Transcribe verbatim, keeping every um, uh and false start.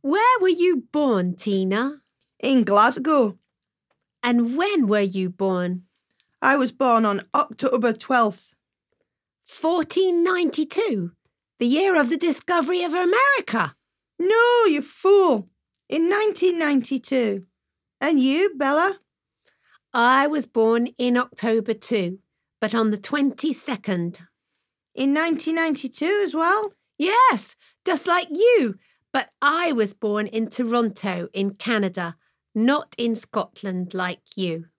Where were you born, Tina? In Glasgow. And when were you born? I was born on October twelfth. fourteen ninety-two, the year of the discovery of America. No, you fool. In nineteen ninety-two. And you, Bella? I was born in October too, but on the twenty-second. In nineteen ninety-two as well? Yes, just like you. But I was born in Toronto in Canada, not in Scotland like you.